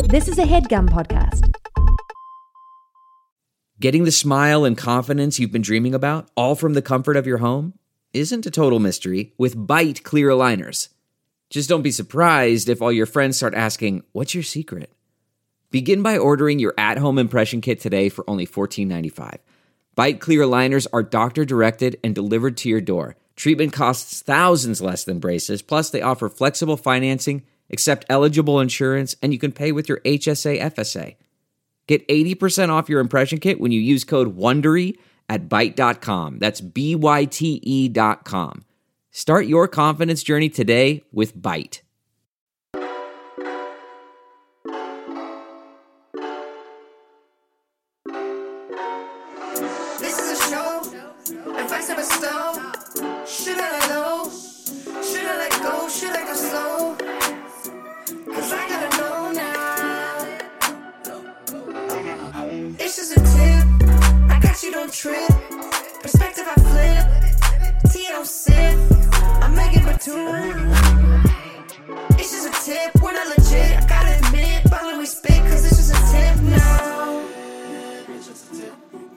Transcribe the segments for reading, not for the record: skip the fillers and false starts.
This is a HeadGum podcast. Getting the smile and confidence you've been dreaming about, all from the comfort of your home, isn't a total mystery with Byte clear aligners. Just don't be surprised if all your friends start asking, "What's your secret?" Begin by ordering your at-home impression kit today for only $14.95. Byte clear aligners are doctor-directed and delivered to your door. Treatment costs thousands less than braces, plus they offer flexible financing, accept eligible insurance, and you can pay with your HSA FSA. Get 80% off your impression kit when you use code WONDERY at Byte.com. That's BYTE.com. Start your confidence journey today with Byte. This is a show. Advice never stole. Should I let go? Should I let go? Should I go slow? Cause I gotta know now. It's just a tip. I got you, don't trip. Perspective I flip. Tea don't sip. I'm Megan Batoon. It's just a tip. We're not legit. I gotta admit. But we spit cause it's just a tip now. It's just a tip.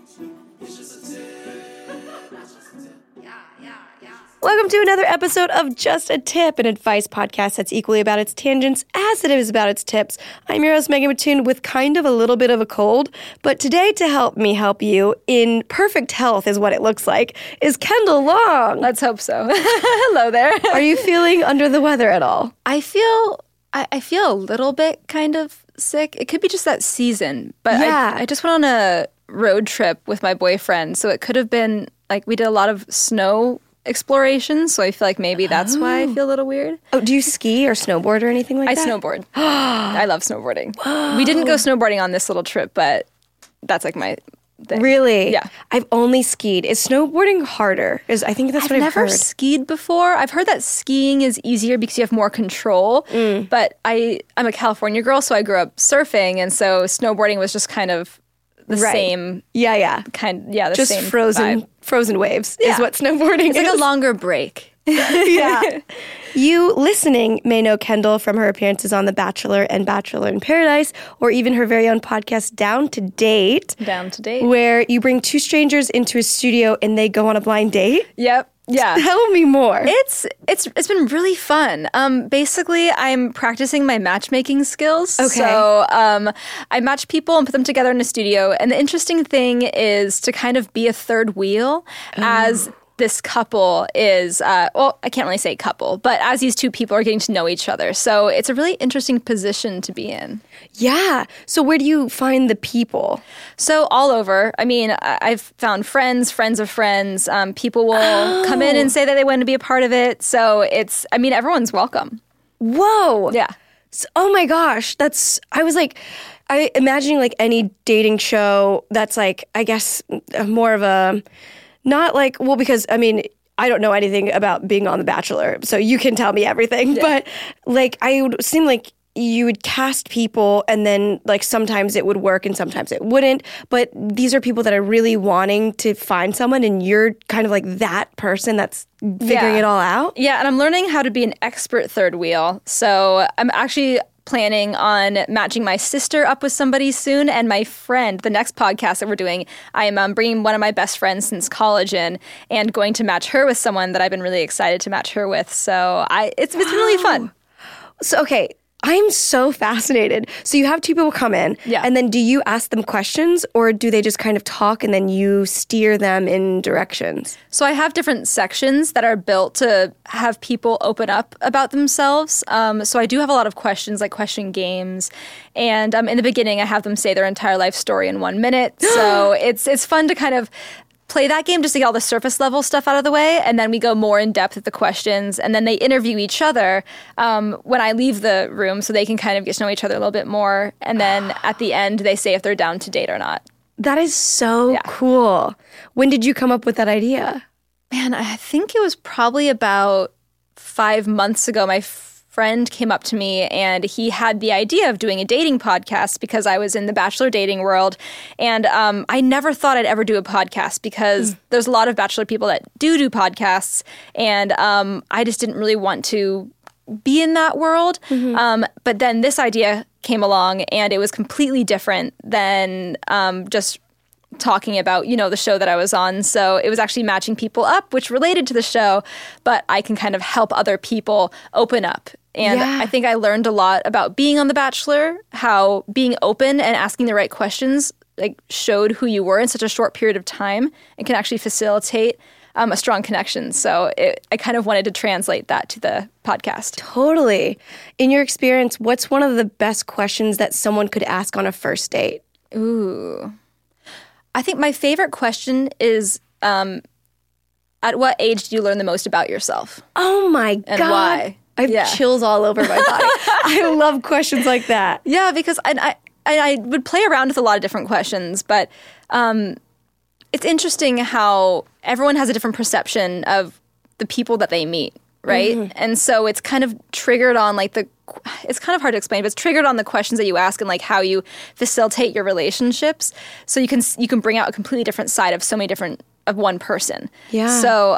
Welcome to another episode of Just a Tip, an advice podcast that's equally about its tangents as it is about its tips. I'm your host, Megan Batoon, with kind of a little bit of a cold. But today, to help me help you, in perfect health is what it looks like, is Kendall Long. Let's hope so. Hello there. Are you feeling under the weather at all? I feel a little bit kind of sick. It could be just that season. But Yeah. I just went on a road trip with my boyfriend, so it could have been, like, we did a lot of snow exploration, so I feel like maybe that's why I feel a little weird. Oh, do you ski or snowboard or anything like I that? snowboard. I love snowboarding. We didn't go snowboarding on this little trip, but that's like my thing. Really? Yeah. I've only skied. Is snowboarding harder? I think that's what I've never heard. skied before. I've heard that skiing is easier because you have more control. But I'm a California girl, so I grew up surfing, and so snowboarding was just kind of the Right. same Yeah. the Just same frozen waves is Yeah. what snowboarding It's is. like a longer break. Yeah. You listening may know Kendall from her appearances on The Bachelor and Bachelor in Paradise, or even her very own podcast, Down to Date, Down to Date. where you bring two strangers into a studio and they go on a blind date. Yep. Yeah. Tell me more. It's been really fun. Basically, I'm practicing my matchmaking skills. Okay. So I match people and put them together in a studio. And the interesting thing is to kind of be a third wheel as this couple is, well, I can't really say couple, but as these two people are getting to know each other. So it's a really interesting position to be in. Yeah. So where do you find the people? So all over. I mean, I've found friends of friends. People will come in and say that they want to be a part of it. So everyone's welcome. Whoa. Yeah. Oh my gosh. I imagining like any dating show that's like, I guess, more of a, not like, well, because I mean, I don't know anything about being on The Bachelor, so you can tell me everything. Yeah. But like, I would seem like you would cast people and then like sometimes it would work and sometimes it wouldn't. But these are people that are really wanting to find someone and you're kind of like that person that's figuring it all out. Yeah, and I'm learning how to be an expert third wheel. So I'm actually planning on matching my sister up with somebody soon, and my friend, the next podcast that we're doing, I am bringing one of my best friends since college in and going to match her with someone that I've been really excited to match her with. So it's been really fun. So, okay. I'm so fascinated. So you have two people come in, and then do you ask them questions or do they just kind of talk and then you steer them in directions? So I have different sections that are built to have people open up about themselves. So I do have a lot of questions, like question games. And in the beginning, I have them say their entire life story in 1 minute. So it's fun to kind of play that game just to get all the surface level stuff out of the way, and then we go more in depth at the questions, and then they interview each other when I leave the room so they can kind of get to know each other a little bit more, and then at the end they say if they're down to date or not. That is so cool. When did you come up with that idea? Man, I think it was probably about 5 months ago. My friend came up to me and he had the idea of doing a dating podcast because I was in the Bachelor dating world. And I never thought I'd ever do a podcast because there's a lot of Bachelor people that do podcasts. And I just didn't really want to be in that world. But then this idea came along, and it was completely different than just talking about, the show that I was on. So it was actually matching people up, which related to the show, but I can kind of help other people open up. And I think I learned a lot about being on The Bachelor, how being open and asking the right questions like showed who you were in such a short period of time and can actually facilitate a strong connection. So I kind of wanted to translate that to the podcast. Totally. In your experience, what's one of the best questions that someone could ask on a first date? Ooh. I think my favorite question is, at what age did you learn the most about yourself? Oh my God. And why? I have chills all over my body. I love questions like that. Yeah, because I would play around with a lot of different questions, but it's interesting how everyone has a different perception of the people that they meet, right? Mm-hmm. And so it's kind of triggered on it's kind of hard to explain, but it's triggered on the questions that you ask and like how you facilitate your relationships. So you can bring out a completely different side of so many different of one person. Yeah. So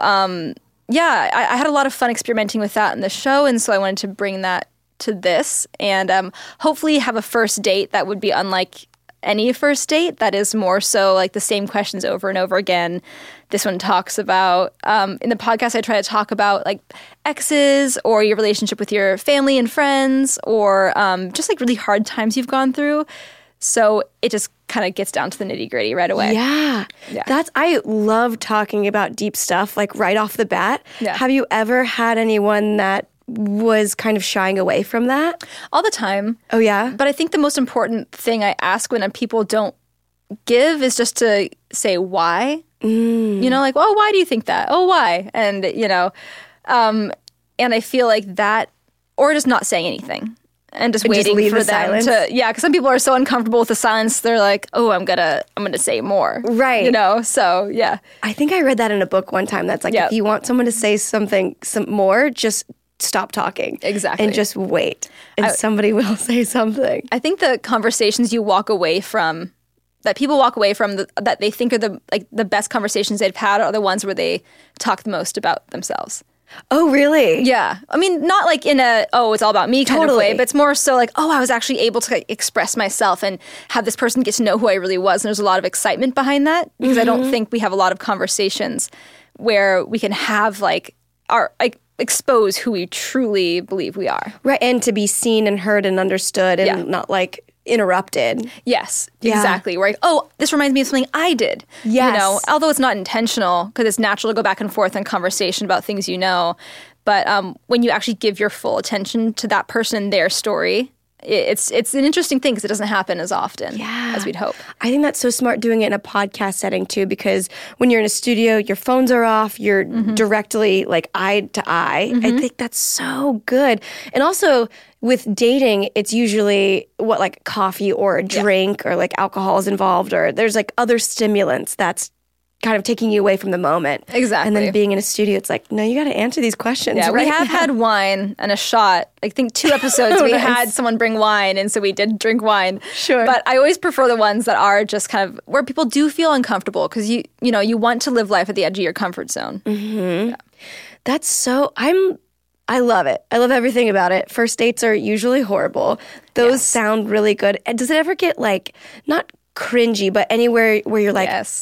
I had a lot of fun experimenting with that in the show, and so I wanted to bring that to this and hopefully have a first date that would be unlike any first date, that is more so like the same questions over and over again. This one talks about, in the podcast, I try to talk about like exes or your relationship with your family and friends or just like really hard times you've gone through. So it just kind of gets down to the nitty gritty right away. Yeah. I love talking about deep stuff like right off the bat. Yeah. Have you ever had anyone that was kind of shying away from that? All the time. Oh, yeah? But I think the most important thing I ask when people don't give is just to say why. Like, oh, why do you think that? Oh, why? And, and I feel like that, or just not saying anything and just waiting leave for the them silence. because some people are so uncomfortable with the silence, they're like, oh, I'm gonna say more. Right. So, yeah. I think I read that in a book one time. That's like, if you want someone to say some more, just stop talking. Exactly. And just wait. And somebody will say something. I think the conversations you walk away from, that people walk away from, that they think are the best conversations they've had, are the ones where they talk the most about themselves. Oh, really? Yeah. I mean, not like in a, it's all about me kind of way, but it's more so like, I was actually able to express myself and have this person get to know who I really was. And there's a lot of excitement behind that because I don't think we have a lot of conversations where we can have expose who we truly believe we are. Right. And to be seen and heard and understood and not like interrupted. Yes, exactly. Where this reminds me of something I did. Yes. Although it's not intentional because it's natural to go back and forth in conversation about things But when you actually give your full attention to that person and their story, it's an interesting thing because it doesn't happen as often as we'd hope. I think that's so smart doing it in a podcast setting too, because when you're in a studio, your phones are off, you're directly like eye to eye. I think that's so good. And also with dating, it's usually like coffee or a drink or like alcohol is involved or there's like other stimulants that's kind of taking you away from the moment. Exactly. And then being in a studio, it's like, no, you got to answer these questions. Yeah, we have had wine and a shot. I think 2 episodes we had someone bring wine, and so we did drink wine. Sure. But I always prefer the ones that are just kind of where people do feel uncomfortable because you want to live life at the edge of your comfort zone. Mm-hmm. Yeah. That's so, I love it. I love everything about it. First dates are usually horrible. Those sound really good. And does it ever get like, not cringy, but anywhere where you're like, yes,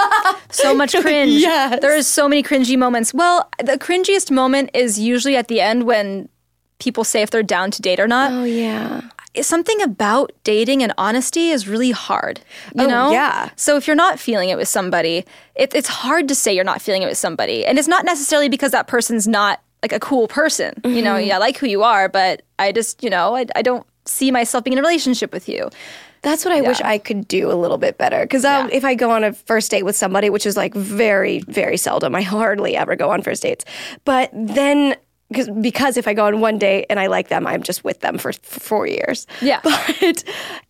so much cringe. Yes. There is so many cringy moments. Well, the cringiest moment is usually at the end when people say if they're down to date or not. Oh yeah. Something about dating and honesty is really hard, you know? Yeah. So if you're not feeling it with somebody, it's hard to say you're not feeling it with somebody. And it's not necessarily because that person's not like a cool person. You know, I like who you are, but I just, I don't see myself being in a relationship with you. That's what I wish I could do a little bit better. Because if I go on a first date with somebody, which is like very, very seldom, I hardly ever go on first dates. But then, because if I go on one date and I like them, I'm just with them for 4 years. Yeah. But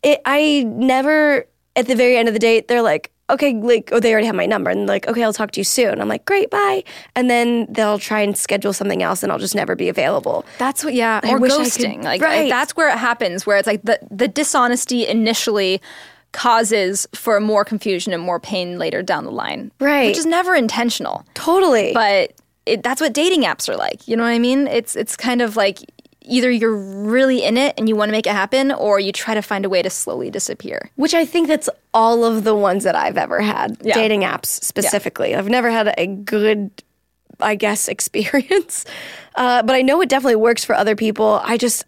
I never, at the very end of the date, they're like, okay, like, they already have my number. And like, okay, I'll talk to you soon. I'm like, great, bye. And then they'll try and schedule something else and I'll just never be available. That's what, or ghosting. That's where it happens, where it's like the dishonesty initially causes for more confusion and more pain later down the line. Right. Which is never intentional. Totally. But that's what dating apps are like. You know what I mean? It's kind of like either you're really in it and you want to make it happen, or you try to find a way to slowly disappear. Which I think that's all of the ones that I've ever had, dating apps specifically. I've never had a good, I guess, experience. But I know it definitely works for other people.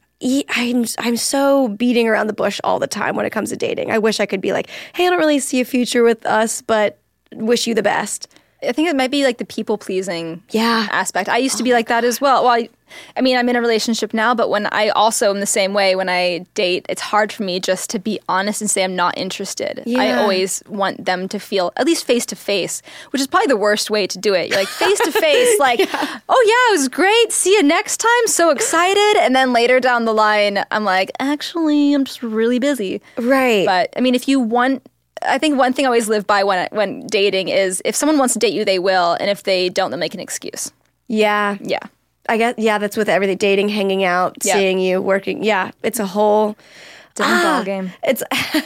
I'm so beating around the bush all the time when it comes to dating. I wish I could be like, hey, I don't really see a future with us, but wish you the best. I think it might be like the people-pleasing Yeah. aspect. I used to be like that as well. Well, I mean, I'm in a relationship now, but when I also am the same way, when I date, it's hard for me just to be honest and say I'm not interested. Yeah. I always want them to feel, at least face-to-face, which is probably the worst way to do it. You're like face-to-face, like, oh yeah, it was great. See you next time. So excited. And then later down the line, I'm like, actually, I'm just really busy. Right. But I mean, if you want... I think one thing I always live by when dating is if someone wants to date you, they will. And if they don't, they'll make an excuse. Yeah. Yeah. I guess, that's with everything. Dating, hanging out, seeing you, working. Yeah, it's a whole... Different ball game. It's.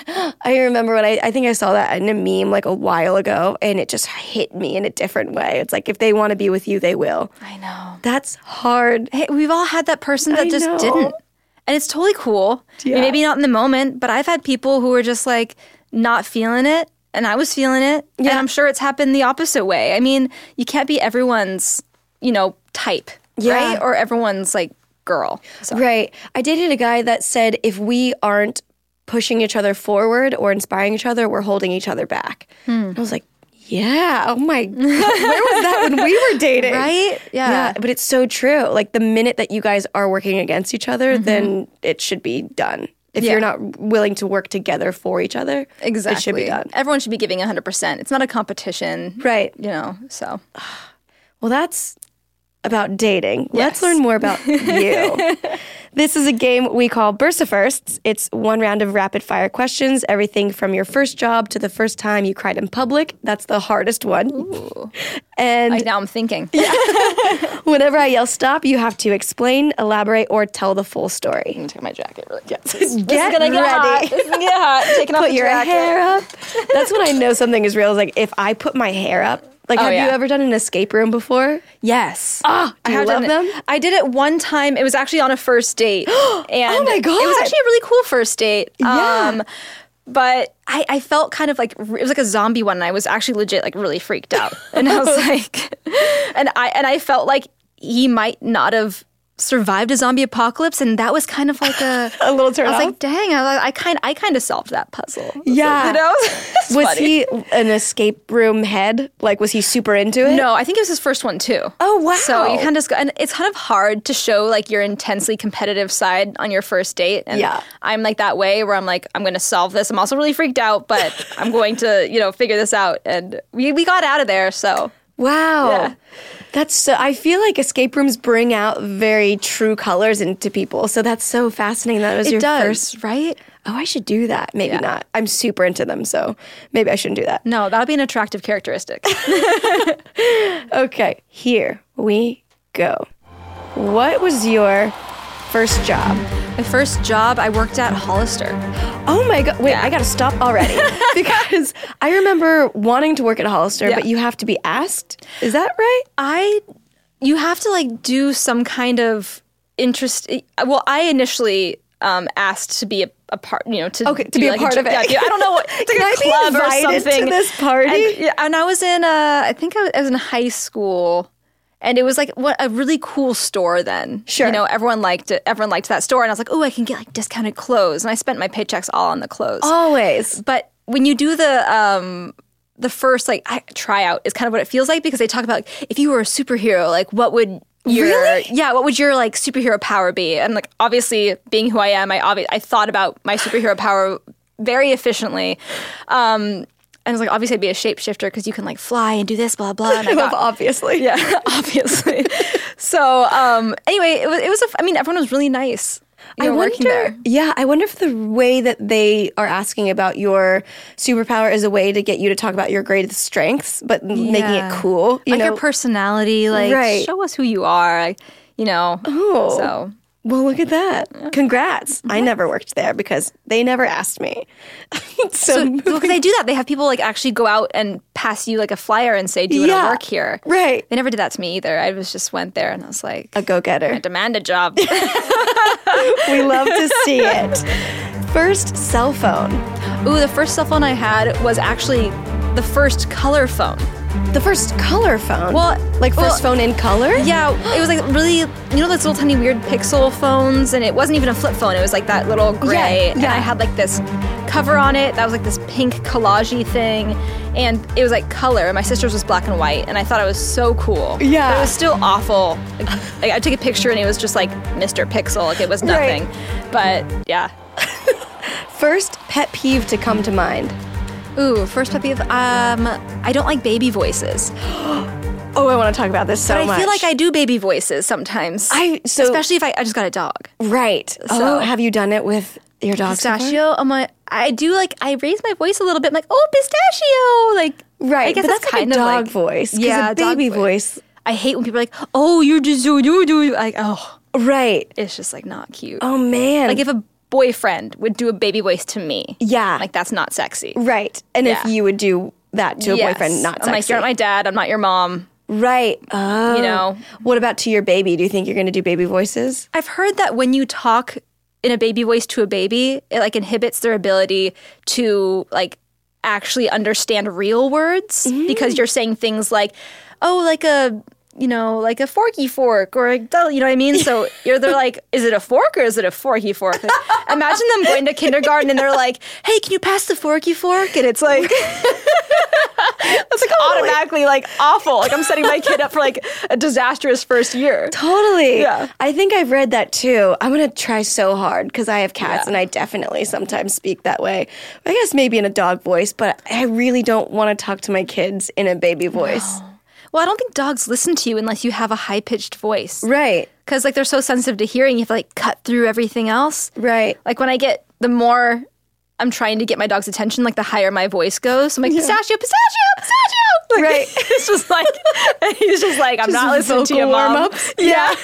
I remember when I think I saw that in a meme like a while ago, and it just hit me in a different way. It's like if they want to be with you, they will. I know. That's hard. Hey, we've all had that person that I just know. didn't. And it's totally cool. Yeah. Maybe not in the moment, but I've had people who were just like not feeling it, and I was feeling it. And I'm sure it's happened the opposite way. I mean, you can't be everyone's, type, right? Or everyone's like girl. So. Right. I dated a guy that said if we aren't pushing each other forward or inspiring each other, we're holding each other back. I was like, yeah, oh my, where was that when we were dating? Right? Yeah. But it's so true. Like the minute that you guys are working against each other, then it should be done. If you're not willing to work together for each other, Exactly. it should be done. Everyone should be giving 100%. It's not a competition. Right. So. Well, that's about dating. Let's Yes. learn more about you. This is a game we call Bursa Firsts. It's one round of rapid fire questions, everything from your first job to the first time you cried in public. That's the hardest one. Ooh. And Now I'm thinking. whenever I yell stop, you have to explain, elaborate, or tell the full story. I'm going to take my jacket really quick. Get This is gonna get hot. ready. This is going to get hot. Taking off Put the your jacket. hair up. That's when I know something is real. Is like if I put my hair up. Like, have yeah. you ever done an escape room before? Yes. Do you love them? I did it one time. It was actually on a first date. And Oh my God. It was actually a really cool first date. Yeah. But I felt kind of like, it was like a zombie one, and I was actually legit like really freaked out. And I was like, and I felt like he might not have survived a zombie apocalypse, and that was kind of like a little turn I was off? like, dang, I kind of solved that puzzle. Yeah. It's Was funny. he an escape room head? Like, was he super into it? No, I think it was his first one too. Oh, wow. So you kind of just go, and it's kind of hard to show like your intensely competitive side on your first date. And Yeah. I'm like that way where I'm like, I'm going to solve this. I'm also really freaked out, but I'm going to, figure this out. And we got out of there. So Wow. Yeah. That's so, I feel like escape rooms bring out very true colors into people. So that's so fascinating. That was your first. right? Oh, I should do that. Maybe not. I'm super into them, so maybe I shouldn't do that. No, that'll be an attractive characteristic. Okay, here we go. What was your first job? My first job, I worked at Hollister. Oh my God. Wait, Yeah. I got to stop already. Because I remember wanting to work at Hollister, Yeah. but you have to be asked. Is that right? You have to like do some kind of interest. Well, I initially asked to be a part, to be do, a like, part of it. Yeah, I don't know what, it's like Can a I be club or invited to something. this party? And I was in, I think I was in high school. And it was like a really cool store then. Sure. Everyone liked it. Everyone liked that store. And I was like, oh, I can get like discounted clothes. And I spent my paychecks all on the clothes. Always. But when you do the first tryout is kind of what it feels like, because they talk about like, if you were a superhero, like what would your what would your like superhero power be? And like obviously being who I am, I thought about my superhero power very efficiently. And I was like, obviously I'd be a shapeshifter because you can like fly and do this, blah, blah. And I got, Obviously. yeah, obviously. So anyway, it was everyone was really nice. Working there. Yeah, I wonder if the way that they are asking about your superpower is a way to get you to talk about your greatest strengths, but making it cool. Like your personality, like Right. show us who you are, Oh. So Well, look at that. Congrats. I never worked there because they never asked me. So because they do that. They have people like actually go out and pass you like a flyer and say, do you want to work here? Right. They never did that to me either. I just went there and I was like, A go-getter. I demand a job. We love to see it. First cell phone. Ooh, the first cell phone I had was actually the first color phone. The first color phone? Well, like first phone in color? Yeah, it was like really, you know those little tiny weird pixel phones? And it wasn't even a flip phone. It was like that little gray. And I had like this cover on it that was like this pink collage-y thing. And it was like color. And my sister's was black and white. And I thought it was so cool. Yeah. But it was still awful. Like I took a picture and it was just like Mr. Pixel. Like it was nothing. Right. But yeah. First pet peeve to come to mind. Ooh, first pet peeve. I don't like baby voices. Oh, I want to talk about this so But much. I feel like I do baby voices sometimes. Especially if I just got a dog. Right. Oh, have you done it with your dog? Pistachio. I do like I raise my voice a little bit. I'm like, oh, pistachio. Like, Right. I guess but that's kind like a of dog like, voice. 'cause Yeah, a baby dog voice. I hate when people are like, oh, you're just so you like, oh, Right. it's just like not cute. Oh man. Like if a boyfriend would do a baby voice to me, Yeah. like that's not sexy. Right. And if Yeah. you would do that to a Yes. boyfriend, not I'm sexy. like, you're not my dad. I'm not your mom. Right. Oh. You know. What about to your baby? Do you think you're going to do baby voices? I've heard that when you talk in a baby voice to a baby, it like inhibits their ability to like actually understand real words because you're saying things like, oh, like a, you know, like a forky fork or a, you know what I mean? So they're like, is it a fork or is it a forky fork? Like, imagine them going to kindergarten and they're like, hey, can you pass the forky fork? And it's like, that's like automatically like awful. Like I'm setting my kid up for like a disastrous first year. Totally. Yeah. I think I've read that too. I'm going to try so hard because I have cats and I definitely sometimes speak that way. I guess maybe in a dog voice, but I really don't want to talk to my kids in a baby voice. No. Well, I don't think dogs listen to you unless you have a high-pitched voice. Right. Because like they're so sensitive to hearing, you have to like cut through everything else. Right. Like when the more I'm trying to get my dog's attention, like the higher my voice goes. So I'm like, pistachio, pistachio, pistachio. Like, Right. It's just like, and he's just like, I'm not listening to you, Mom. warm-ups? Yeah.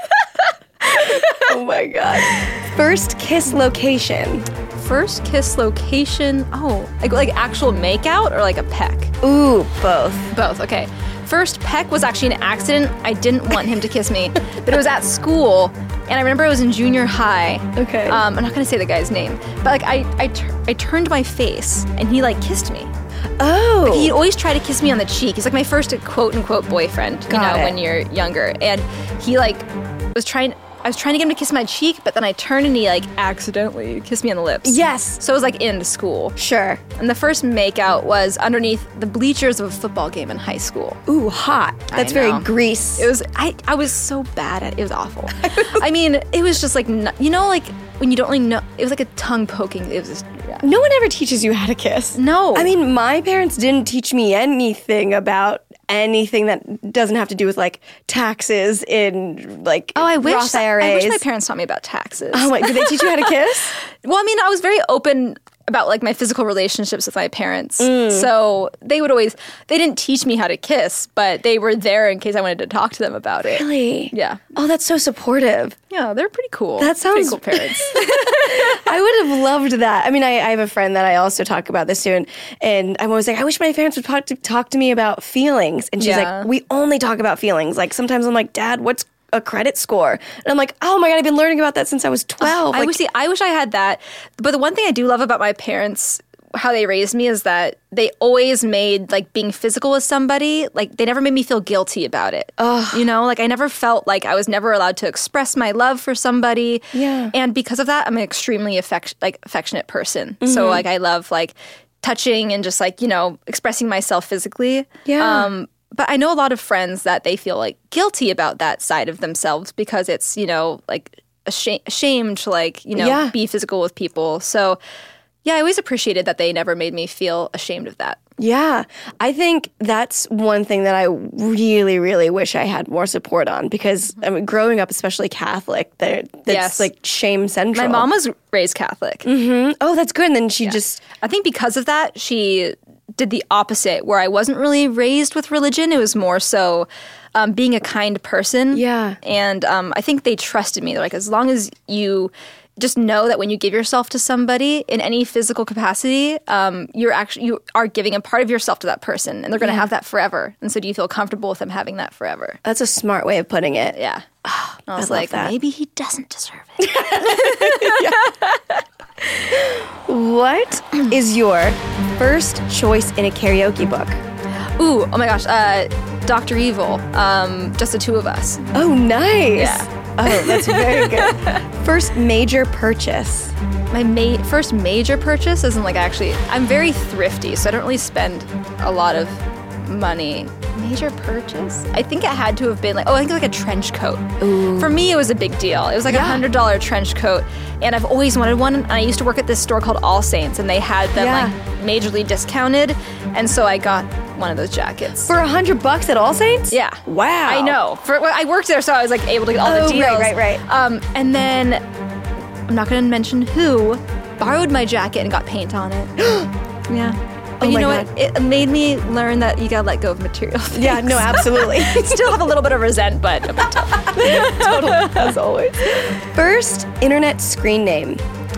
Oh my God. First kiss location. First kiss location. Oh, like actual makeout or like a peck? Ooh, both. Both, okay. First peck was actually an accident. I didn't want him to kiss me, but it was at school, and I remember I was in junior high. Okay. I'm not gonna say the guy's name, but like I turned my face, and he like kissed me. Oh. He'd always try to kiss me on the cheek. He's like my first quote unquote boyfriend, Got it. when you're younger, and he like I was trying to get him to kiss my cheek, but then I turned and he like accidentally kissed me on the lips. Yes. So it was like into school. Sure. And the first makeout was underneath the bleachers of a football game in high school. Ooh, hot. That's I very know. Grease. It was I was so bad at it. It was awful. I mean, it was just like you know, like when you don't really know. It was like a tongue poking. It was just No one ever teaches you how to kiss. No. I mean, my parents didn't teach me anything about anything that doesn't have to do with like taxes in like Oh, I wish Roth IRAs. I wish my parents taught me about taxes. Oh my, did they teach you how to kiss? Well, I mean, I was very open about like my physical relationships with my parents. Mm. So they didn't teach me how to kiss, but they were there in case I wanted to talk to them about it. Really? Yeah. Oh, that's so supportive. Yeah, they're pretty cool. That sounds- pretty cool parents. I would have loved that. I mean, I have a friend that I also talk about this to, and I'm always like, I wish my parents would talk to me about feelings. And she's Yeah. like, we only talk about feelings. Like sometimes I'm like, Dad, what's a credit score? And I'm like, oh my God, I've been learning about that since I was 12. I Like, wish I had that. But the one thing I do love about my parents, how they raised me, is that they always made like being physical with somebody, like they never made me feel guilty about it. You know, like I never felt like I was never allowed to express my love for somebody. Yeah. And because of that, I'm an extremely affectionate person. So like I love like touching and just like, you know, expressing myself physically. Yeah. But I know a lot of friends that they feel like guilty about that side of themselves because it's, you know, like ashamed to like, you know, Yeah. be physical with people. So yeah, I always appreciated that they never made me feel ashamed of that. Yeah, I think that's one thing that I really, really wish I had more support on because I mean, growing up, especially Catholic, that's Yes. like shame central. My mom was raised Catholic. Oh, that's good. And then she just I think because of that, she did the opposite, where I wasn't really raised with religion. It was more so being a kind person. Yeah. And I think they trusted me. They're like, as long as you just know that when you give yourself to somebody in any physical capacity, you are giving a part of yourself to that person, and they're going to have that forever. And so do you feel comfortable with them having that forever? That's a smart way of putting it. Yeah. I was love like, that. maybe he doesn't deserve it. What is your first choice in a karaoke book? Ooh, oh my gosh, Dr. Evil, just the two of us. Oh, nice. Yeah. Oh, that's very good. First major purchase. My first major purchase isn't like I'm very thrifty, so I don't really spend a lot of money. Major purchase? I think it had to have been I think like a trench coat. Ooh. For me, it was a big deal. It was like $100 trench coat, and I've always wanted one. And I used to work at this store called All Saints, and they had them majorly discounted, and so I got one of those jackets. For $100 at All Saints? Yeah. Wow. I know. I worked there, so I was like able to get all the deals. Right. And then I'm not going to mention who borrowed my jacket and got paint on it. Yeah. But you know what? It made me learn that you gotta let go of material things. Yeah, no, absolutely. Still have a little bit of resent, but a bit tough. Totally, as always. First internet screen name.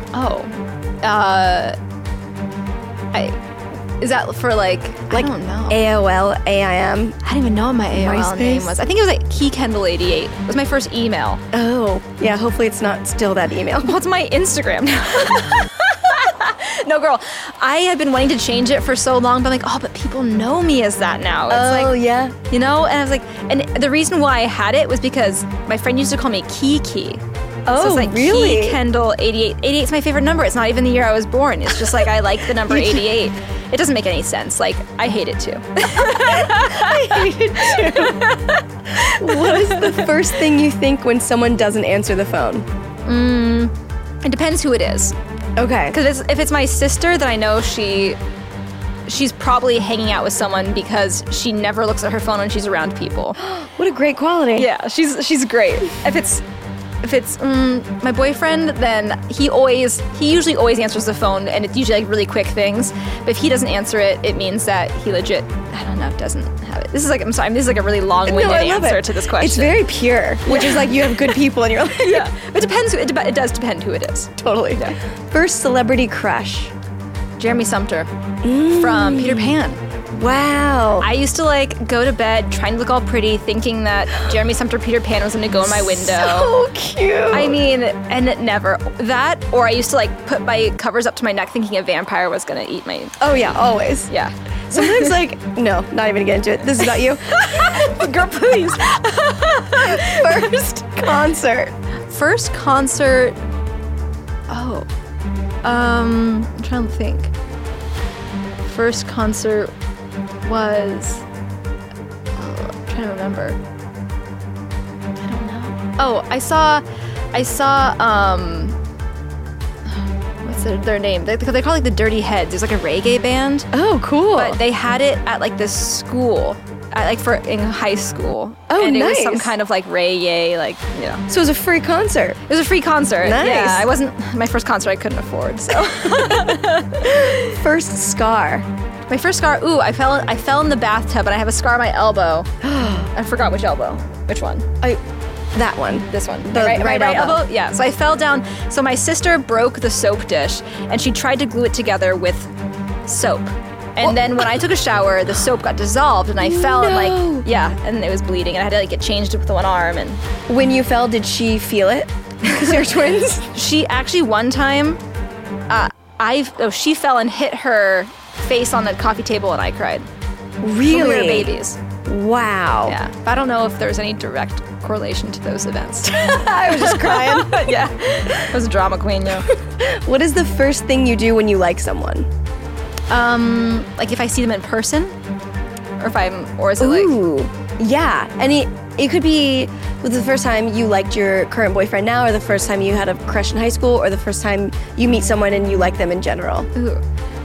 Is that for I don't know. AOL, AIM. I didn't even know what my AOL MySpace? name was. I think it was KeyKendall88. It was my first email. Oh, yeah, hopefully it's not still that email. What's my Instagram now? No, girl. I have been wanting to change it for so long, but I'm like, but people know me as that now. It's yeah. You know? And I was like, and the reason why I had it was because my friend used to call me Kiki. Oh, so it's like really? KeyKendall88. 88's my favorite number. It's not even the year I was born. It's just I like the number 88. It doesn't make any sense. I hate it too. I hate it too. What is the first thing you think when someone doesn't answer the phone? It depends who it is. Okay. Because if it's my sister, then I know she's probably hanging out with someone because she never looks at her phone when she's around people. What a great quality. Yeah, she's great. If it's my boyfriend, then he usually always answers the phone, and it's usually really quick things. But if he doesn't answer it, it means that he legit, doesn't have it. This is I'm sorry, this is a really long-winded answer to this question. It's very pure, which is you have good people in your life. Yeah, it depends. It does depend who it is. Totally. Yeah. First celebrity crush. Jeremy Sumpter from Peter Pan. Wow. I used to go to bed trying to look all pretty, thinking that Jeremy Sumpter Peter Pan was going to go in my window. So cute. I mean, and it never that. Or I used to put my covers up to my neck, thinking a vampire was going to eat my. Oh yeah, always. Yeah. Sometimes no, not even gonna get into it. This is about you. Girl, please. First concert. I'm trying to think. First concert was. I'm trying to remember. I don't know. Oh, I saw. What's their name? They call it the Dirty Heads. There's a reggae band. Oh, cool. But they had it at this school, in high school. Oh, and nice. it was some kind of reggae, So it was a free concert. It was a free concert. Nice. Yeah, I wasn't my first concert. I couldn't afford. So First scar. my first scar. Ooh, I fell in the bathtub and I have a scar on my elbow. I forgot which elbow. Which one? That one. This one. The right elbow. Yeah. So I fell down. So my sister broke the soap dish and she tried to glue it together with soap. And then when I took a shower, the soap got dissolved and I fell and and it was bleeding and I had to get changed with one arm. And When you fell, did she feel it? Because you're twins. she actually one time, she fell and hit her face on the coffee table and I cried. Really? When we were babies. Wow. Yeah. I don't know if there's any direct correlation to those events. I was just crying. Yeah. I was a drama queen, yo. What is the first thing you do when you like someone? If I see them in person, or is it Ooh, yeah. And it could be the first time you liked your current boyfriend now, or the first time you had a crush in high school, or the first time you meet someone and you like them in general. Ooh.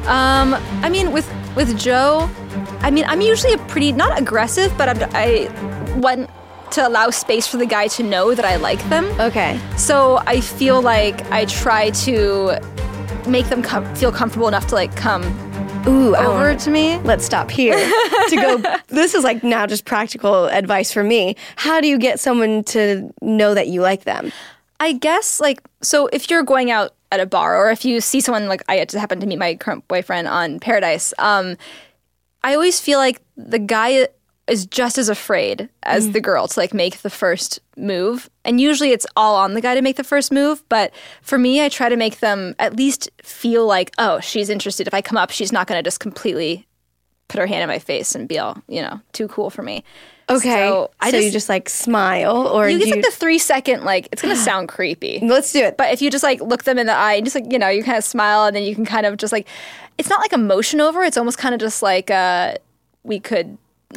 With Joe, I'm usually a pretty, not aggressive, but I want to allow space for the guy to know that I like them. Okay. So I feel like I try to make them feel comfortable enough to come Ooh, I over wanna- to me. Let's stop here to go. This is like now just practical advice for me. How do you get someone to know that you like them? I guess, like, so if you're going out at a bar or if you see someone, like I just happened to meet my current boyfriend on Paradise, I always feel like the guy is just as afraid as the girl to like make the first move. And usually it's all on the guy to make the first move. But for me, I try to make them at least feel like, oh, she's interested. If I come up, she's not going to just completely put her hand in my face and be all, too cool for me. Okay, So you just like smile, or you do get like the 3 second, like, it's going to sound creepy. Let's do it. But if you just like look them in the eye and just like, you kind of smile and then you can kind of just like, it's not like emotion over. It's almost kind of just like, we can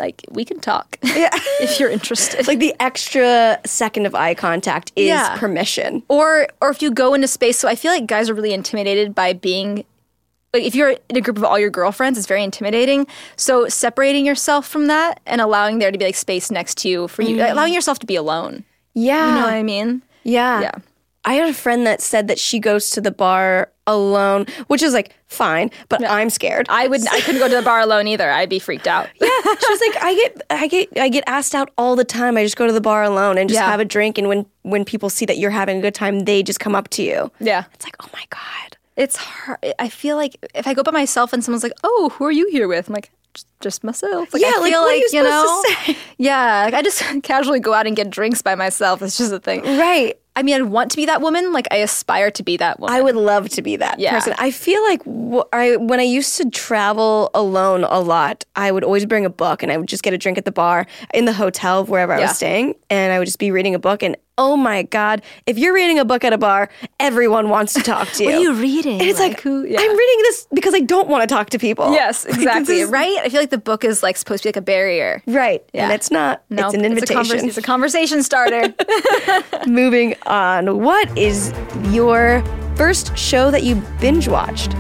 talk if you're interested. Like the extra second of eye contact is permission. Or if you go into space, so I feel like guys are really intimidated by being, like if you're in a group of all your girlfriends, it's very intimidating. So separating yourself from that and allowing there to be like space next to you for you, allowing yourself to be alone. Yeah. You know what I mean? Yeah. Yeah. I had a friend that said that she goes to the bar alone, which is like fine, but I'm scared. I couldn't go to the bar alone either. I'd be freaked out. Yeah, she was like, I get asked out all the time. I just go to the bar alone and just have a drink, and when people see that you're having a good time, they just come up to you. Yeah. It's like, oh my God. It's hard. I feel like if I go by myself and someone's like, "Oh, who are you here with?" I'm like, just myself. Like, Yeah, I like, feel what are you you know, supposed to say? Yeah, like I just casually go out and get drinks by myself. It's just a thing. Right. I mean, I'd want to be that woman. Like, I aspire to be that woman. I would love to be that Yeah. person. I feel like when I used to travel alone a lot, I would always bring a book and I would just get a drink at the bar in the hotel wherever I was staying, and I would just be reading a book. And oh my God, if you're reading a book at a bar, everyone wants to talk to you. What are you reading? And it's like, who? Yeah. I'm reading this because I don't want to talk to people. Yes, Like, exactly. this is- Right? I feel like the book is like supposed to be like a barrier. Right. Yeah. And it's not. No, it's an invitation. It's a conversation starter. Moving on. What is your first show that you binge watched?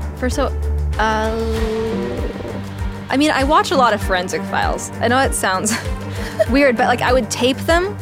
I mean, I watch a lot of Forensic Files. I know it sounds weird, but like I would tape them,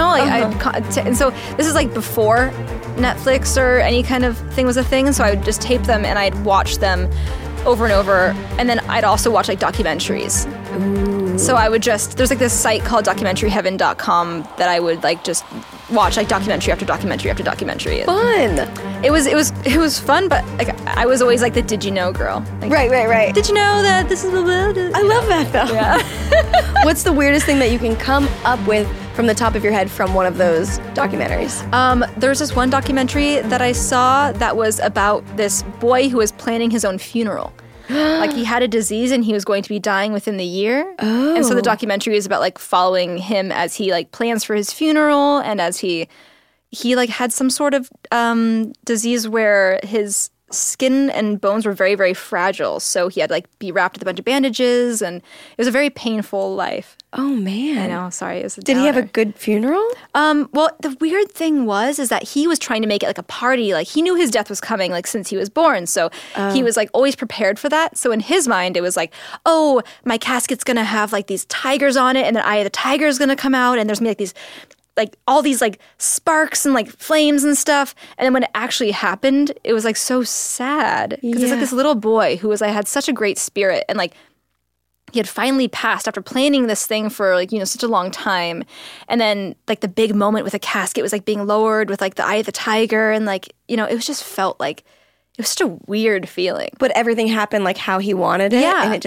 and so this is like before Netflix or any kind of thing was a thing, and so I would just tape them and I'd watch them over and over, and then I'd also watch like documentaries. Ooh. So I would there's like this site called documentaryheaven.com that I would like just watch like documentary after documentary after documentary. Fun. It was fun, but like I was always like the did you know girl. Like, Right. did you know that this is I love that though. Yeah. What's the weirdest thing that you can come up with from the top of your head from one of those documentaries? There's this one documentary that I saw that was about this boy who was planning his own funeral. Like he had a disease and he was going to be dying within the year. Oh. And so the documentary is about like following him as he like plans for his funeral and as he like had some sort of disease where his skin and bones were very, very fragile. So he had to like be wrapped with a bunch of bandages, and it was a very painful life. Oh man. I know, sorry. It was Did he have a good funeral? Well, the weird thing is that he was trying to make it like a party. Like he knew his death was coming like since he was born. So he was like always prepared for that. So in his mind, it was like, oh, my casket's going to have like these tigers on it, and then Eye of the Tiger is going to come out, and there's going to be like these like all these like sparks and like flames and stuff. And then when it actually happened, it was like so sad because it's like this little boy who had such a great spirit, and like he had finally passed after planning this thing for like, such a long time. And then like the big moment with the casket was like being lowered with like the Eye of the Tiger, and like, it was just felt like it was such a weird feeling. But everything happened like how he wanted it, Yeah. and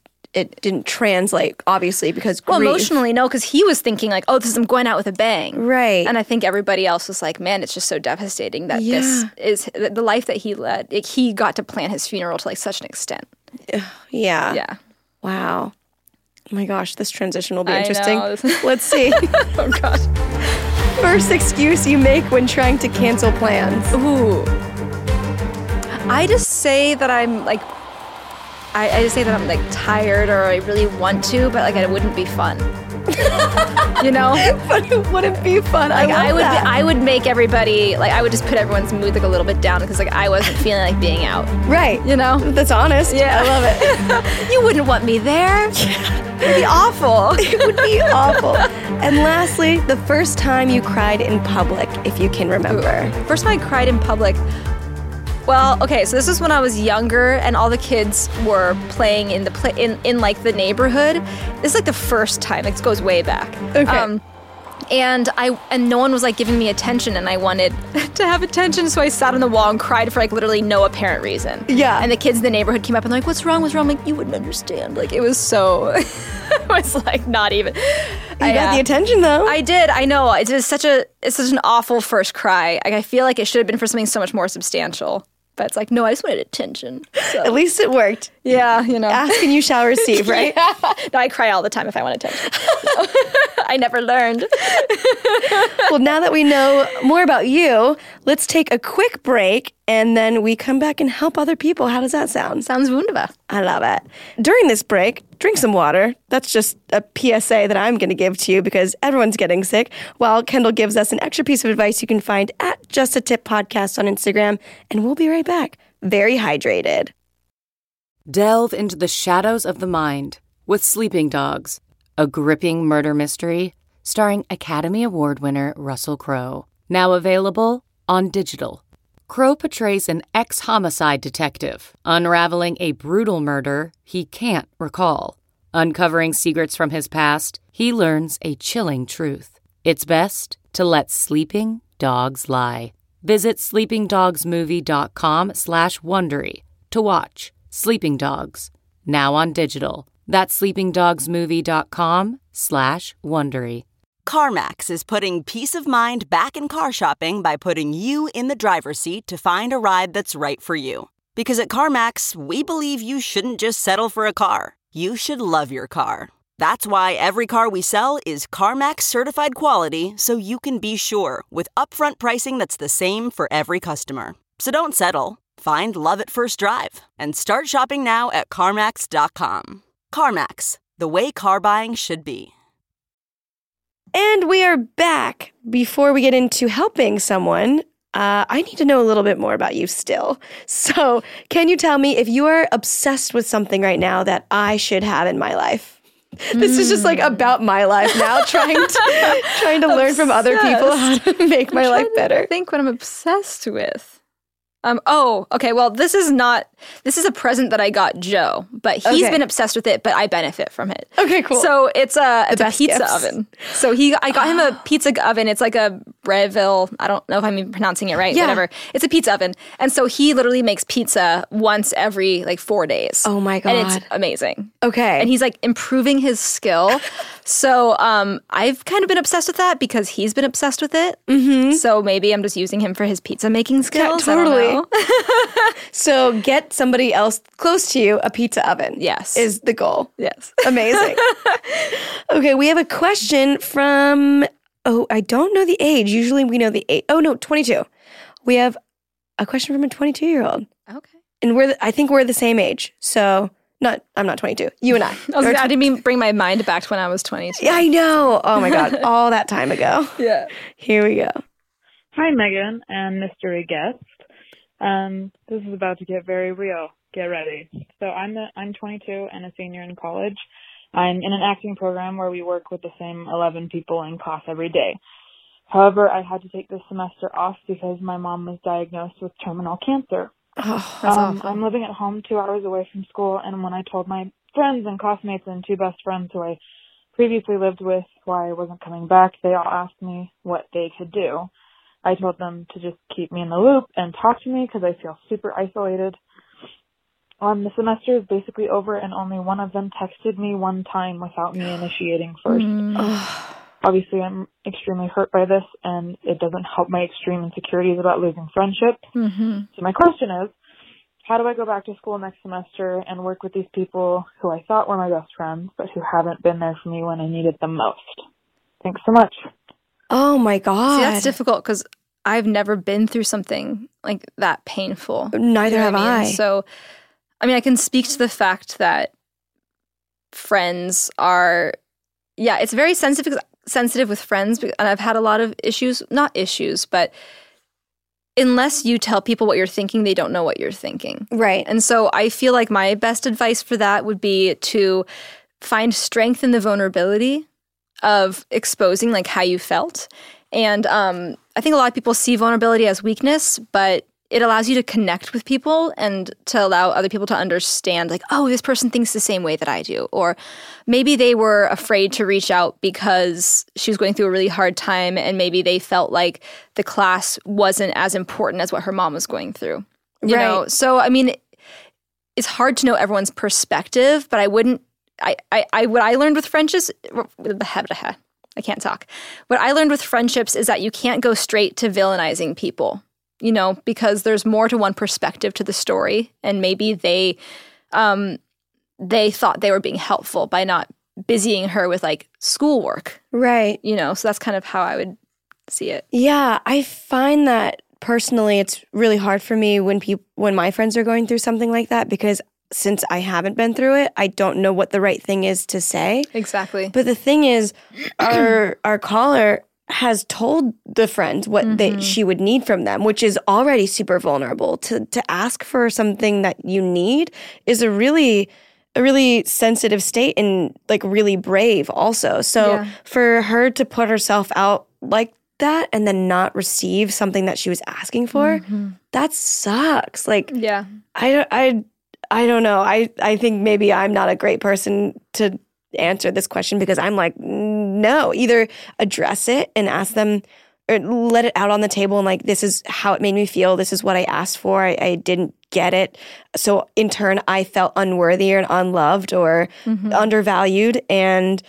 it didn't translate, obviously, because grief. Well, emotionally, no, because he was thinking like, oh, I'm going out with a bang. Right. And I think everybody else was like, man, it's just so devastating that this is the life that he led. Like, he got to plan his funeral to like such an extent. Yeah. Yeah. Wow. Oh my gosh, this transition will be I interesting. know. Let's see. Oh, gosh. First excuse you make when trying to cancel plans. Ooh. I just say that I'm like, I just say that I'm like tired or I really want to, but like it wouldn't be fun. But it wouldn't be fun. Like that. I would make everybody like I would just put everyone's mood like a little bit down because like I wasn't feeling like being out. Right. That's honest. Yeah. I love it. You wouldn't want me there. It'd be awful. It would be awful. And lastly, the first time you cried in public, if you can remember. First time I cried in public, Well, okay, so this is when I was younger and all the kids were playing in the in like the neighborhood. This is like the first time. It goes way back. Okay. And no one was like giving me attention, and I wanted to have attention, so I sat on the wall and cried for like literally no apparent reason. Yeah. And the kids in the neighborhood came up and they're like, "What's wrong? What's wrong?" I'm like, "You wouldn't understand." Like it was so, it was like not even. You got the attention though. I did. I know. It's such an awful first cry. Like, I feel like it should have been for something so much more substantial. But it's like, no, I just wanted attention. So. At least it worked. Yeah, you know. Ask and you shall receive, right? Yeah. No, I cry all the time if I want attention. I never learned. Well, now that we know more about you, let's take a quick break and then we come back and help other people. How does that sound? Sounds wunderbar. I love it. During this break, drink some water. That's just a PSA that I'm going to give to you because everyone's getting sick. While Kendall gives us an extra piece of advice you can find at Just a Tip Podcast on Instagram. And we'll be right back. Very hydrated. Delve into the shadows of the mind with Sleeping Dogs, a gripping murder mystery starring Academy Award winner Russell Crowe. Now available on digital. Crowe portrays an ex-homicide detective unraveling a brutal murder he can't recall. Uncovering secrets from his past, he learns a chilling truth. It's best to let sleeping dogs lie. Visit sleepingdogsmovie.com/Wondery to watch Sleeping Dogs, now on digital. That's sleepingdogsmovie.com/Wondery. CarMax is putting peace of mind back in car shopping by putting you in the driver's seat to find a ride that's right for you. Because at CarMax, we believe you shouldn't just settle for a car. You should love your car. That's why every car we sell is CarMax certified quality, so you can be sure with upfront pricing that's the same for every customer. So don't settle. Find love at first drive and start shopping now at CarMax.com. CarMax, the way car buying should be. And we are back. Before we get into helping someone, I need to know a little bit more about you still. So can you tell me if you are obsessed with something right now that I should have in my life? This is just like about my life now, trying to learn from other people how to make my life better. I think what I'm obsessed with. Okay. Well, this is a present that I got Joe, but he's been obsessed with it, but I benefit from it. Okay, cool. So it's a best pizza gifts. oven. So I got him a pizza oven. It's like a Breville. I don't know if I'm pronouncing it right. Yeah. Whatever. It's a pizza oven. And so he literally makes pizza once every like 4 days. Oh my God. And it's amazing. Okay. And he's like improving his skill. So I've kind of been obsessed with that because he's been obsessed with it. Mm-hmm. So maybe I'm just using him for his pizza making skills. Yeah, totally. I don't know. So get somebody else close to you a pizza oven. Yes. Is the goal. Yes. Amazing. Okay, we have a question from, I don't know the age. Usually we know the age. 22. We have a question from a 22-year-old. Okay. And I think we're the same age. So I'm not 22. You and I. I didn't bring my mind back to when I was 22. Yeah, I know. Oh my God. All that time ago. Yeah. Here we go. Hi, Megan and mystery guest. This is about to get very real. Get ready. So I'm 22 and a senior in college. I'm in an acting program where we work with the same 11 people in class every day. However, I had to take this semester off because my mom was diagnosed with terminal cancer. Oh, That's awful. I'm living at home 2 hours away from school, and when I told my friends and classmates and 2 best friends who I previously lived with why I wasn't coming back, they all asked me what they could do. I told them to just keep me in the loop and talk to me because I feel super isolated. The semester is basically over, and only one of them texted me one time without me initiating first. Obviously, I'm extremely hurt by this, and it doesn't help my extreme insecurities about losing friendships. Mm-hmm. So my question is, how do I go back to school next semester and work with these people who I thought were my best friends, but who haven't been there for me when I needed them most? Thanks so much. Oh my God. See, that's difficult because I've never been through something like that painful. Neither You know have what I. So, I can speak to the fact that friends are, it's very sensitive with friends, and I've had a lot of not issues, but unless you tell people what you're thinking, they don't know what you're thinking. Right. And so I feel like my best advice for that would be to find strength in the vulnerability of exposing like how you felt. And I think a lot of people see vulnerability as weakness, but it allows you to connect with people and to allow other people to understand, like, oh, this person thinks the same way that I do. Or maybe they were afraid to reach out because she was going through a really hard time, and maybe they felt like the class wasn't as important as what her mom was going through. You know? So, I mean, it's hard to know everyone's perspective, but what I learned with friendships, I can't talk. What I learned with friendships is that you can't go straight to villainizing people. You know, because there's more to one perspective to the story, and maybe they thought they were being helpful by not busying her with like schoolwork. Right. You know, so that's kind of how I would see it. Yeah, I find that personally it's really hard for me when my friends are going through something like that, because since I haven't been through it, I don't know what the right thing is to say. Exactly. But the thing is, our caller has told the friends what she would need from them, which is already super vulnerable. To ask for something that you need is a really sensitive state, and like really brave also. So for her to put herself out like that and then not receive something that she was asking for, that sucks. Like, yeah, I don't know. I think maybe I'm not a great person to answer this question, because I'm like, no, either address it and ask them, or let it out on the table and like, this is how it made me feel. This is what I asked for. I didn't get it. So in turn, I felt unworthy or unloved or undervalued. And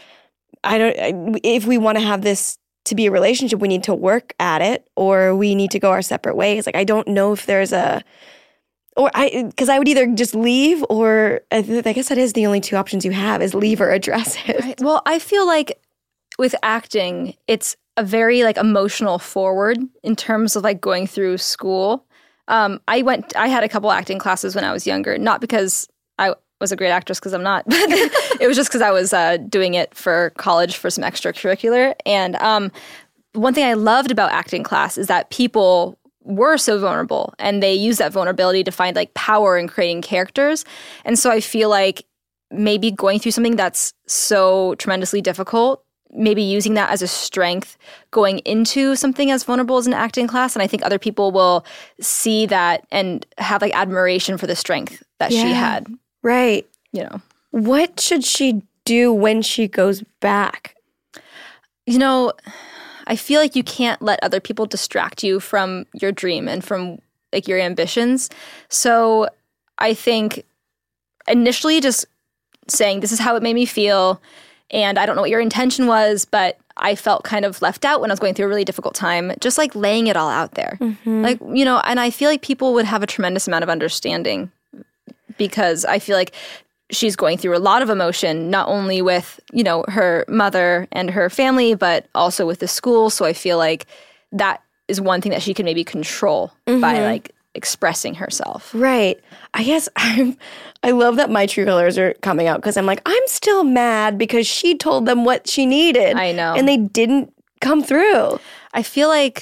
if we want to have this to be a relationship, we need to work at it, or we need to go our separate ways. Like, I don't know if there's because I would either just leave, or I guess that is the only two options you have, is leave or address it. Right. Well, I feel like with acting, it's a very like emotional forward in terms of like going through school. I had a couple acting classes when I was younger, not because I was a great actress, because I'm not, but it was just because I was doing it for college for some extracurricular. And one thing I loved about acting class is that people were so vulnerable, and they use that vulnerability to find like power in creating characters. And so I feel like maybe going through something that's so tremendously difficult, maybe using that as a strength going into something as vulnerable as an acting class. And I think other people will see that and have like admiration for the strength that she had. Right. You know, what should she do when she goes back? You know, I feel like you can't let other people distract you from your dream and from like your ambitions. So I think initially just saying, this is how it made me feel, and I don't know what your intention was, but I felt kind of left out when I was going through a really difficult time. Just like laying it all out there. Like, you know, and I feel like people would have a tremendous amount of understanding, because I feel like she's going through a lot of emotion, not only with, you know, her mother and her family, but also with the school. So I feel like that is one thing that she can maybe control by like expressing herself. Right. I guess I love that my true colors are coming out, because I'm like, I'm still mad because she told them what she needed. I know. And they didn't come through. I feel like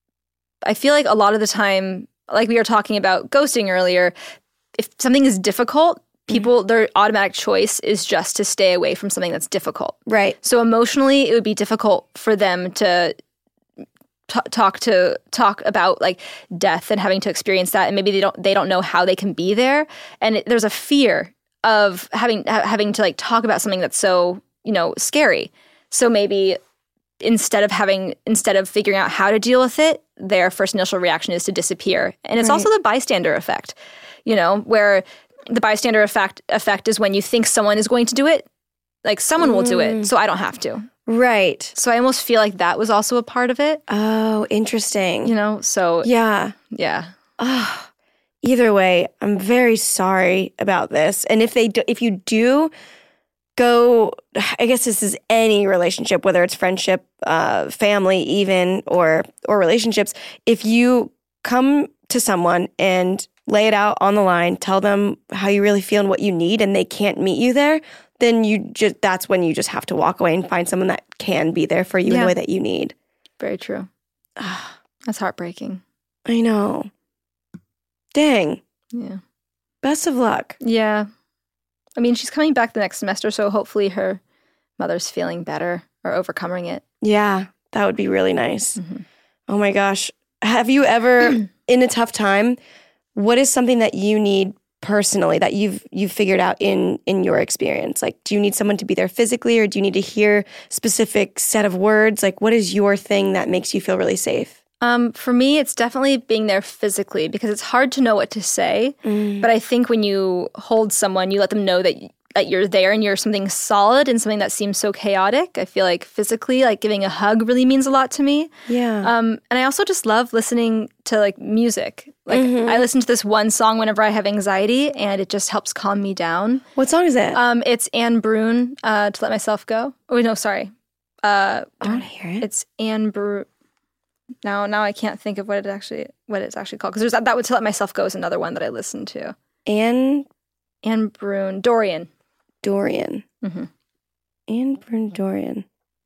a lot of the time, like we were talking about ghosting earlier, if something is difficult, people, their automatic choice is just to stay away from something that's difficult. Right. So emotionally, it would be difficult for them to talk about like death and having to experience that, and maybe they don't know how they can be there, and there's a fear of having to like talk about something that's so, you know, scary. So maybe instead of figuring out how to deal with it, their first initial reaction is to disappear. And it's also the bystander effect, you know, where the bystander effect is when you think someone is going to do it, like someone will do it, so I don't have to. Right. So I almost feel like that was also a part of it. Oh, interesting. You know, so yeah. Either way, I'm very sorry about this. And if you do go, I guess this is any relationship, whether it's friendship, family even, or relationships, if you come to someone and lay it out on the line, tell them how you really feel and what you need, and they can't meet you there, then that's when you just have to walk away and find someone that can be there for you in the way that you need. Very true. That's heartbreaking. I know. Dang. Yeah. Best of luck. Yeah. I mean, she's coming back the next semester, so hopefully her mother's feeling better or overcoming it. Yeah, that would be really nice. Oh my gosh. Have you ever in a tough time, what is something that you need personally that you've figured out in your experience? Like, do you need someone to be there physically, or do you need to hear specific set of words? Like, what is your thing that makes you feel really safe? For me, it's definitely being there physically, because it's hard to know what to say. But I think when you hold someone, you let them know that you're there and you're something solid and something that seems so chaotic. I feel like physically, like giving a hug really means a lot to me. Yeah. And I also just love listening to like music. Like I listen to this one song whenever I have anxiety, and it just helps calm me down. What song is it? It's Anne Brune, To Let Myself Go. Oh, no, sorry. I want to hear it. It's Anne Brune. Now I can't think of what it's actually called, because there's that would To Let Myself Go is another one that I listen to. Anne Brune, Dorian. Mm-hmm. Anne Brune Dorian.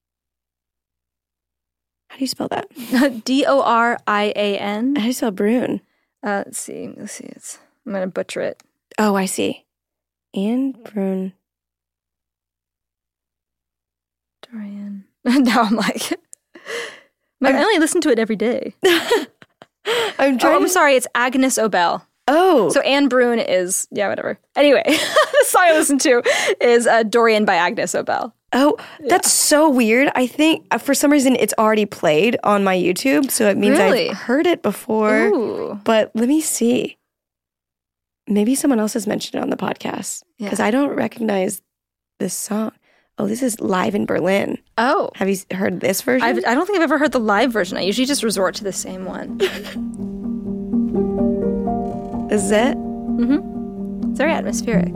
How do you spell that? Dorian. How do you spell Brune? Let's see. I'm gonna butcher it. Oh, I see. Anne Brune Dorian. Now I'm like I only listen to it every day. I'm sorry. It's Agnes Obel. Oh. So Anne Brune is, whatever. Anyway, the song I listen to is Dorian by Agnes Obel. Oh, that's so weird. I think for some reason it's already played on my YouTube, so it means Really? I've heard it before. Ooh. But let me see. Maybe someone else has mentioned it on the podcast, because I don't recognize this song. Oh, this is Live in Berlin. Oh. Have you heard this version? I don't think I've ever heard the live version. I usually just resort to the same one. Is it? Mm-hmm. It's very atmospheric.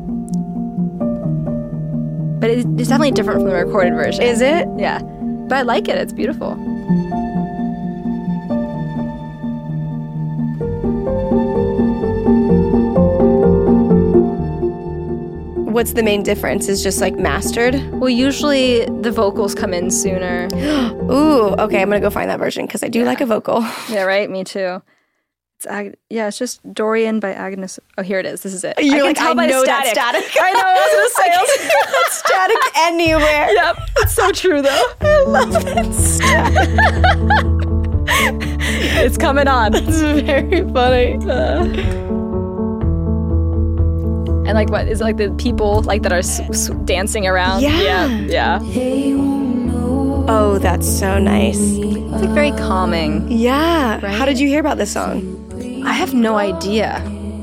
But it's definitely different from the recorded version. Is it? Yeah. But I like it. It's beautiful. What's the main difference? Is just like mastered? Well, usually the vocals come in sooner. Ooh, okay, I'm gonna go find that version because I do like a vocal. Yeah, right? Me too. It's just Dorian by Agnes. Oh, here it is. This is it. You're I know that static. I know. I was gonna say That's static anywhere. Yep. It's so true though. I love that static. It's coming on. It's very funny. And like, what is it, like the people like that are dancing around? Yeah. Oh, that's so nice. It's like very calming. Yeah. Right? How did you hear about this song? I have no idea.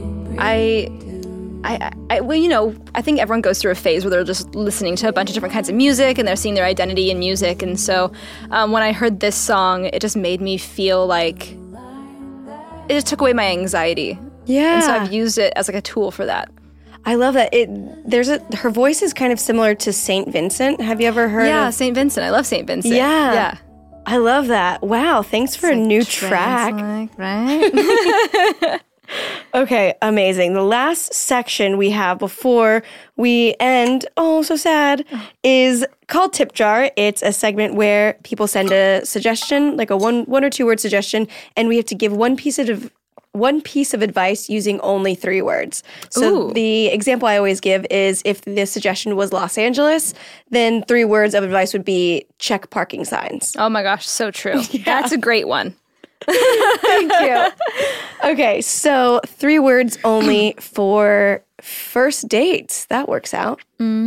Well, I think everyone goes through a phase where they're just listening to a bunch of different kinds of music and they're seeing their identity in music. And so when I heard this song, it just made me feel like it just took away my anxiety. Yeah. And so I've used it as like a tool for that. I love that. Her voice is kind of similar to St. Vincent. Have you ever heard of? St. Vincent. I love St. Vincent. Yeah. Yeah. I love that. Wow, thanks for a new track. Right? Okay, amazing. The last section we have before we end, oh, so sad, is called Tip Jar. It's a segment where people send a suggestion, like a one or two word suggestion, and we have to give one piece of advice using only 3 words. So the example I always give is if the suggestion was Los Angeles, then 3 words of advice would be check parking signs. Oh my gosh, so true. Yeah. That's a great one. Thank you. Okay, so 3 words only for first dates. That works out.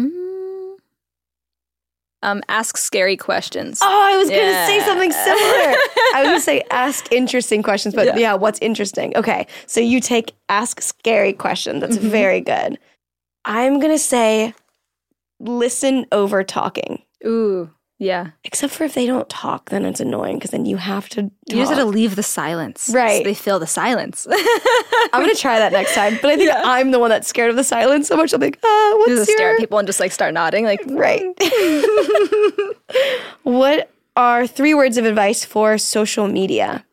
Ask scary questions. Oh, I was going to say something similar. I was going to say ask interesting questions, but yeah, what's interesting? Okay, so you take ask scary questions. That's very good. I'm going to say listen over talking. Ooh, yeah. Except for if they don't talk, then it's annoying because then you have to talk. You just have to leave the silence. Right. So they fill the silence. I'm going to try that next time. But I think I'm the one that's scared of the silence so much. I'm like, what's you just your... stare at people and just like start nodding. Like, right. What are 3 words of advice for social media?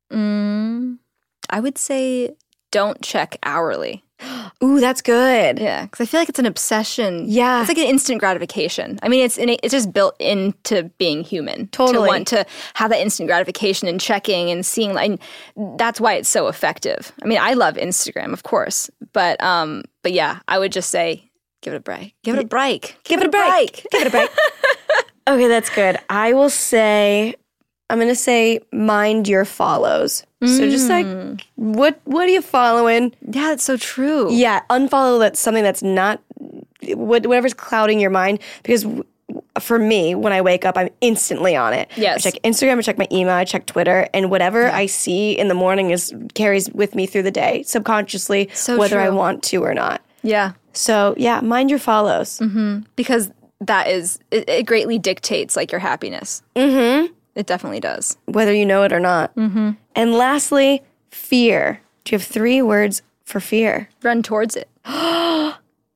I would say don't check hourly. Ooh, that's good. Yeah, because I feel like it's an obsession. Yeah. It's like an instant gratification. I mean, it's just built into being human. Totally. To want to have that instant gratification and checking and seeing. Like, that's why it's so effective. I mean, I love Instagram, of course. But yeah, I would just say give it a break. Give it a break. Give it a break. Give it a break. Okay, that's good. I will say I'm going to say mind your follows. So just like, what are you following? Yeah, that's so true. Yeah, unfollow that's something that's not, whatever's clouding your mind. Because for me, when I wake up, I'm instantly on it. Yes. I check Instagram, I check my email, I check Twitter, and whatever I see in the morning carries with me through the day subconsciously, whether I want to or not. Yeah. So yeah, mind your follows. Because that is, it greatly dictates like your happiness. Mm-hmm. It definitely does. Whether you know it or not. Mm-hmm. And lastly, fear. Do you have 3 words for fear? Run towards it. Wow.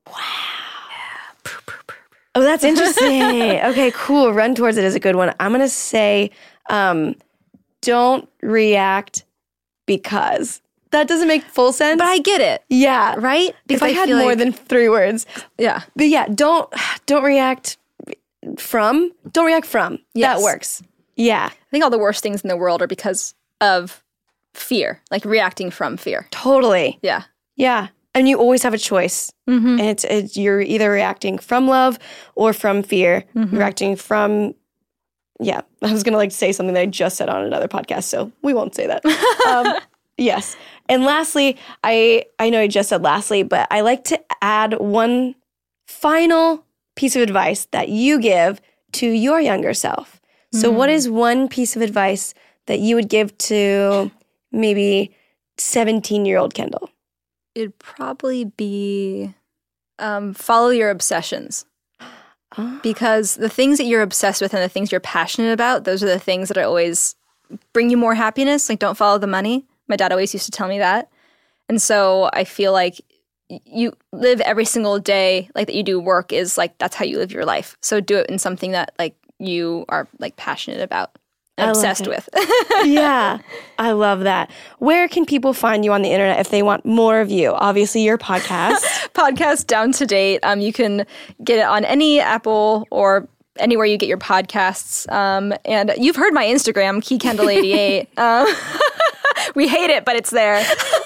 Oh, that's interesting. Okay, cool. Run towards it is a good one. I'm going to say don't react because. That doesn't make full sense. But I get it. Yeah. Right? If I had more than 3 words. Yeah. But yeah, don't react from. Don't react from. Yes. That works. Yeah. I think all the worst things in the world are because of fear, like reacting from fear. Totally. Yeah. Yeah. And you always have a choice. Mm-hmm. And it's you're either reacting from love or from fear. Mm-hmm. Reacting from, yeah. I was going to say something that I just said on another podcast, so we won't say that. Yes. And lastly, I know I just said lastly, but I like to add one final piece of advice that you give to your younger self. So what is one piece of advice that you would give to maybe 17-year-old Kendall? It'd probably be follow your obsessions. Because the things that you're obsessed with and the things you're passionate about, those are the things that always bring you more happiness. Like, don't follow the money. My dad always used to tell me that. And so I feel like you live every single day, like that you do work is like, that's how you live your life. So do it in something that like you are like passionate about and obsessed with. Yeah, I love that. Where can people find you on the internet if they want more of you? Obviously, your podcast. Podcast Down to Date. You can get it on any Apple or anywhere you get your podcasts. And you've heard my Instagram, KeyKendall88. We hate it, but it's there.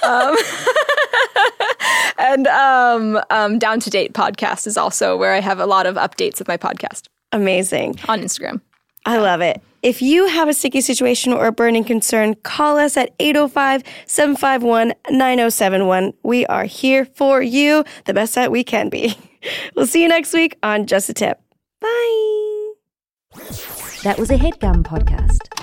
And Down to Date podcast is also where I have a lot of updates of my podcast. Amazing. On Instagram. I love it. If you have a sticky situation or a burning concern, call us at 805-751-9071. We are here for you, the best that we can be. We'll see you next week on Just a Tip. Bye. That was a HeadGum podcast.